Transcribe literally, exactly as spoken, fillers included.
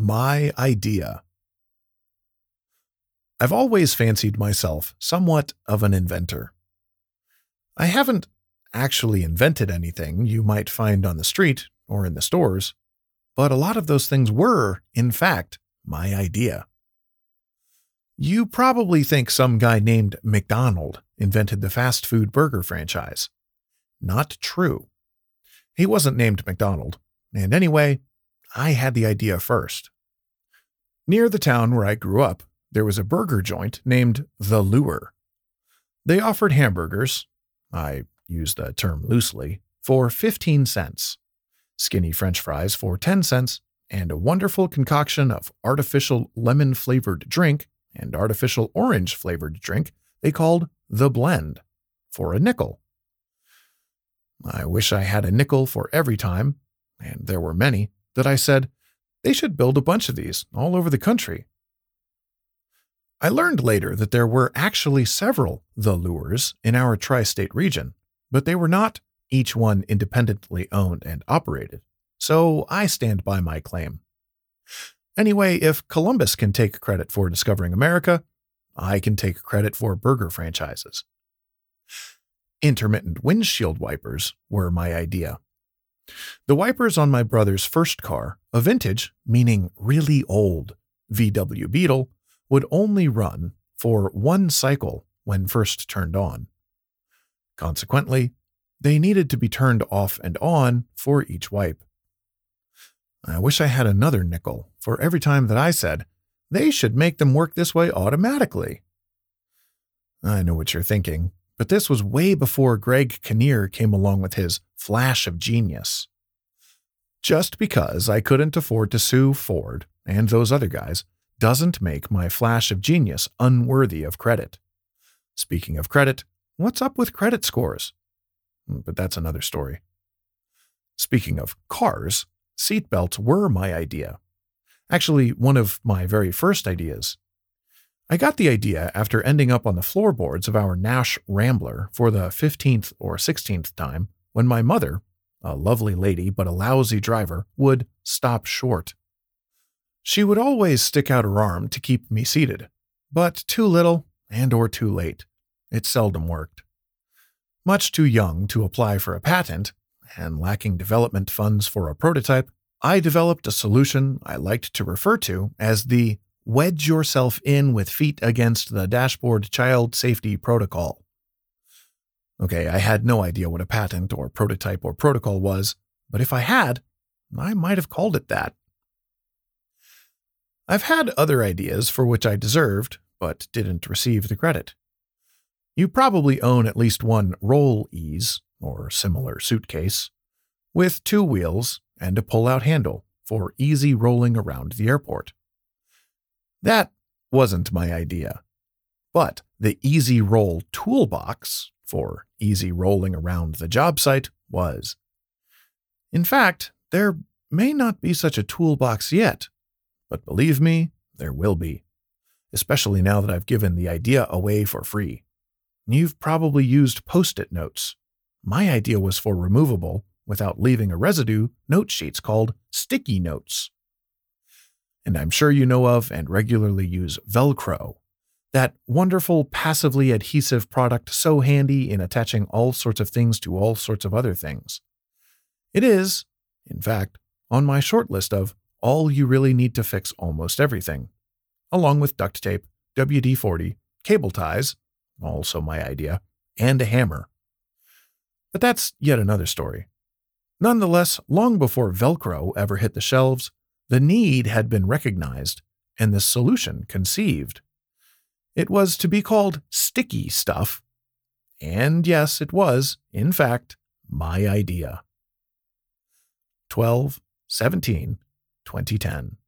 My idea. I've always fancied myself somewhat of an inventor. I haven't actually invented anything you might find on the street or in the stores, but a lot of those things were, in fact, my idea. You probably think some guy named McDonald invented the fast food burger franchise. Not true. He wasn't named McDonald, and anyway, I had the idea first. Near the town where I grew up, there was a burger joint named The Lure. They offered hamburgers, I use the term loosely, for fifteen cents, skinny French fries for ten cents, and a wonderful concoction of artificial lemon-flavored drink and artificial orange-flavored drink they called The Blend for a nickel. I wish I had a nickel for every time, and there were many, that I said, they should build a bunch of these all over the country. I learned later that there were actually several The Lures in our tri-state region, but they were not each one independently owned and operated, so I stand by my claim. Anyway, if Columbus can take credit for discovering America, I can take credit for burger franchises. Intermittent windshield wipers were my idea. The wipers on my brother's first car, a vintage, meaning really old, V W Beetle, would only run for one cycle when first turned on. Consequently, they needed to be turned off and on for each wipe. I wish I had another nickel for every time that I said, they should make them work this way automatically. I know what you're thinking, but this was way before Greg Kinnear came along with his flash of genius. Just because I couldn't afford to sue Ford and those other guys doesn't make my flash of genius unworthy of credit. Speaking of credit, what's up with credit scores? But that's another story. Speaking of cars, seatbelts were my idea. Actually, one of my very first ideas. I got the idea after ending up on the floorboards of our Nash Rambler for the fifteenth or sixteenth time when my mother, a lovely lady but a lousy driver, would stop short. She would always stick out her arm to keep me seated, but too little and or too late. It seldom worked. Much too young to apply for a patent, and lacking development funds for a prototype, I developed a solution I liked to refer to as the wedge yourself in with feet against the dashboard child safety protocol. Okay, I had no idea what a patent or prototype or protocol was, but if I had, I might have called it that. I've had other ideas for which I deserved, but didn't receive the credit. You probably own at least one Roll-Ease, or similar suitcase, with two wheels and a pull-out handle for easy rolling around the airport. That wasn't my idea, but the Easy Roll Toolbox for easy rolling around the job site was. In fact, there may not be such a toolbox yet, but believe me, there will be, especially now that I've given the idea away for free. You've probably used Post-it notes. My idea was for removable, without leaving a residue, note sheets called sticky notes. And I'm sure you know of and regularly use Velcro, that wonderful passively adhesive product so handy in attaching all sorts of things to all sorts of other things. It is, in fact, on my short list of all you really need to fix almost everything, along with duct tape, W D forty, cable ties, also my idea, and a hammer. But that's yet another story. Nonetheless, long before Velcro ever hit the shelves, the need had been recognized and the solution conceived. It was to be called sticky stuff, and yes, it was, in fact, my idea. twelve seventeen twenty ten